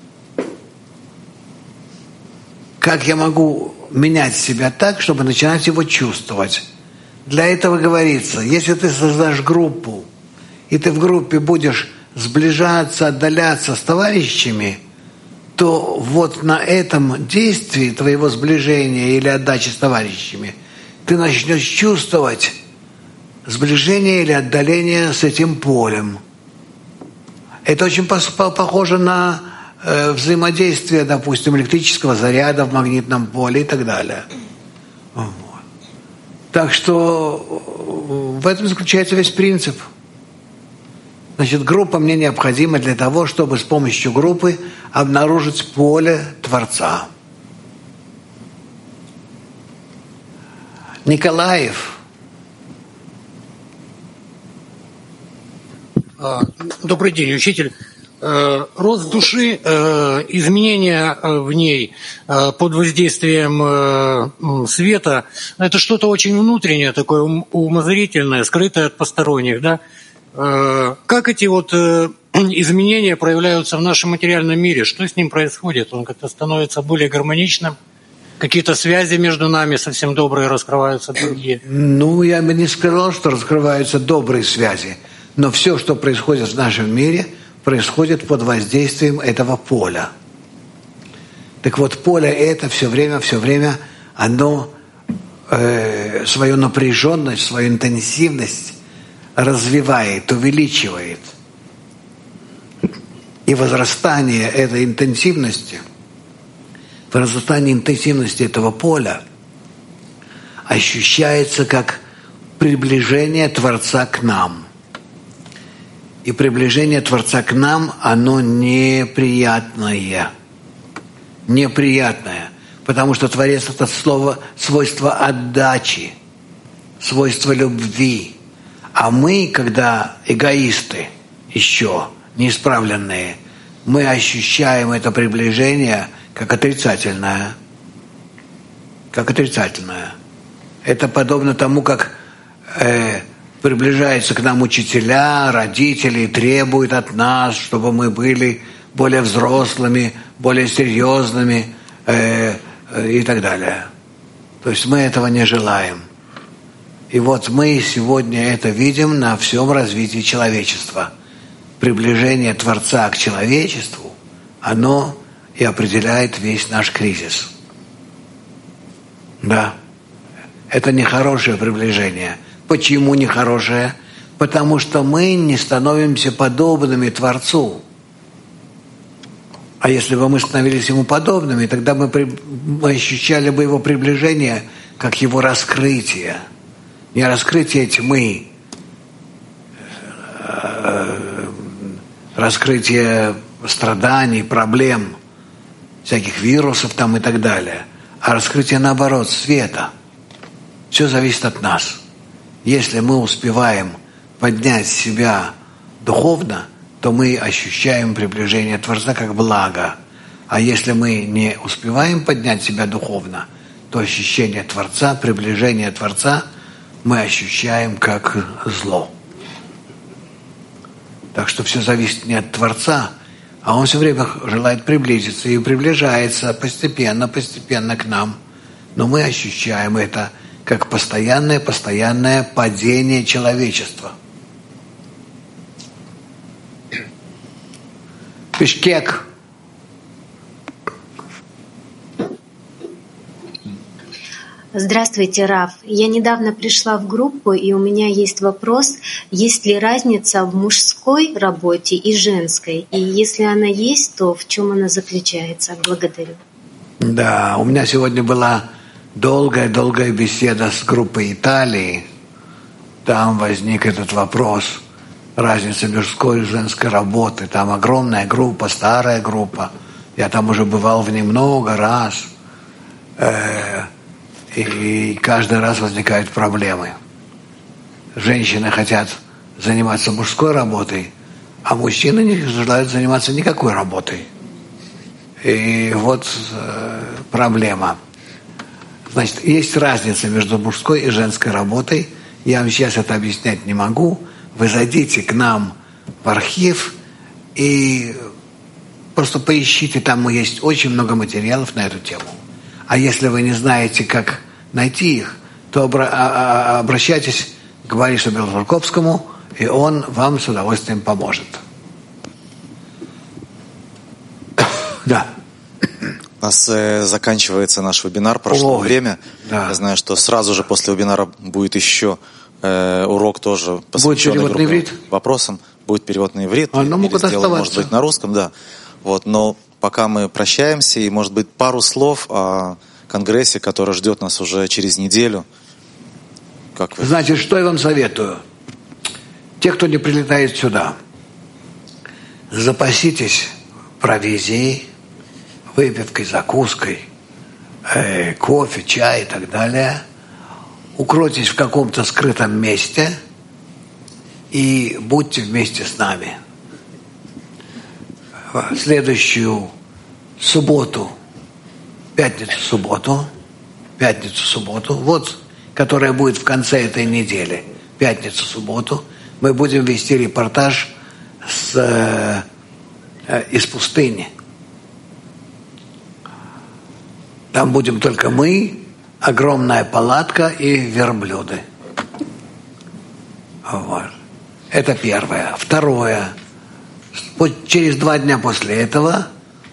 Как я могу менять себя так, чтобы начинать его чувствовать? Для этого говорится, если ты создашь группу, и ты в группе будешь сближаться, отдаляться с товарищами, то вот на этом действии твоего сближения или отдачи с товарищами ты начнешь чувствовать сближение или отдаление с этим полем. Это очень похоже на взаимодействие, допустим, электрического заряда в магнитном поле и так далее. Вот. Так что в этом заключается весь принцип. Значит, группа мне необходима для того, чтобы с помощью группы обнаружить поле Творца. Николаев. Добрый день, учитель. Рост души, изменения в ней под воздействием света, это что-то очень внутреннее, такое умозрительное, скрытое от посторонних, да? Как эти вот изменения проявляются в нашем материальном мире? Что с ним происходит? Он как-то становится более гармоничным? Какие-то связи между нами совсем добрые раскрываются, другие? Ну, я бы не сказал, что раскрываются добрые связи. Но все, что происходит в нашем мире, происходит под воздействием этого поля. Так вот, поле это все время, оно свою напряженность, свою интенсивность развивает, увеличивает. И возрастание этой интенсивности, этого поля ощущается как приближение Творца к нам. И приближение Творца к нам, оно неприятное. Неприятное. Потому что Творец — это свойство отдачи, свойство любви. А мы, когда эгоисты, еще неисправленные, мы ощущаем это приближение как отрицательное. Как отрицательное. Это подобно тому, как приближаются к нам учителя, родители и требуют от нас, чтобы мы были более взрослыми, более серьезными и так далее. То есть мы этого не желаем. И вот мы сегодня это видим на всем развитии человечества. Приближение Творца к человечеству, оно и определяет весь наш кризис. Да, это нехорошее приближение. Почему нехорошее? Потому что мы не становимся подобными Творцу. А если бы мы становились Ему подобными, тогда мы ощущали бы Его приближение как Его раскрытие. Не раскрытие тьмы, раскрытие страданий, проблем, всяких вирусов там и так далее, а раскрытие, наоборот, света. Все зависит от нас. Если мы успеваем поднять себя духовно, то мы ощущаем приближение Творца как благо. А если мы не успеваем поднять себя духовно, то ощущение Творца, приближение Творца мы ощущаем как зло. Так что все зависит не от Творца, а Он все время желает приблизиться и приближается постепенно к нам. Но мы ощущаем это как постоянное падение человечества. Бишкек. Здравствуйте, Рав. Я недавно пришла в группу, и у меня есть вопрос, есть ли разница в мужской работе и женской? И если она есть, то в чем она заключается? Благодарю. Да, у меня сегодня была долгая беседа с группой Италии. Там возник этот вопрос, разница мужской и женской работы. Там огромная группа, старая группа. Я там уже бывал в ней много раз. И каждый раз возникают проблемы. Женщины хотят заниматься мужской работой, а мужчины не желают заниматься никакой работой. И вот проблема. Значит, есть разница между мужской и женской работой. Я вам сейчас это объяснять не могу. Вы зайдите к нам в архив и просто поищите, там есть очень много материалов на эту тему. А если вы не знаете, как найти их, то обращайтесь к Борису Белоцерковскому, и он вам с удовольствием поможет. Да. У нас заканчивается наш вебинар, прошло время. Да. Я знаю, что сразу же после вебинара будет еще урок тоже посвященный вопросам. Будет перевод на иврит, или сделаем, может быть, на русском, да. Вот, но пока мы прощаемся, и, может быть, пару слов о конгрессе, который ждет нас уже через неделю. Как вы? Значит, что я вам советую? Те, кто не прилетает сюда, запаситесь провизией, выпивкой, закуской, кофе, чай и так далее. Укройтесь в каком-то скрытом месте и будьте вместе с нами. В следующую субботу, пятницу-субботу, вот, которая будет в конце этой недели, пятницу-субботу, мы будем вести репортаж из пустыни. Там будем только мы, огромная палатка и верблюды. Вот. Это первое. Второе. Через 2 дня после этого,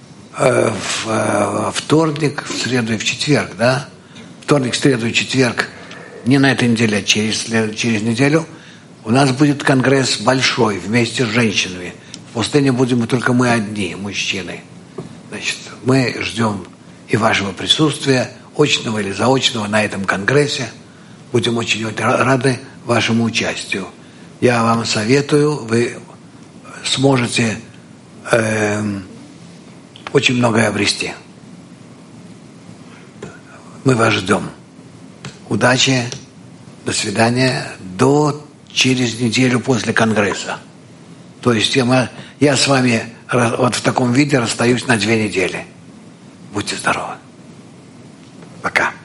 в вторник, в среду и в четверг, да? Вторник, среду и четверг, не на этой неделе, а через неделю, у нас будет конгресс большой вместе с женщинами. В пустыне будем только мы одни, мужчины. Значит, мы ждем и вашего присутствия, очного или заочного, на этом конгрессе. Будем очень рады вашему участию. Я вам советую, вы сможете очень многое обрести. Мы вас ждем. Удачи, до свидания, через неделю после конгресса. То есть я с вами вот в таком виде расстаюсь на 2 недели. Будьте здоровы. Пока.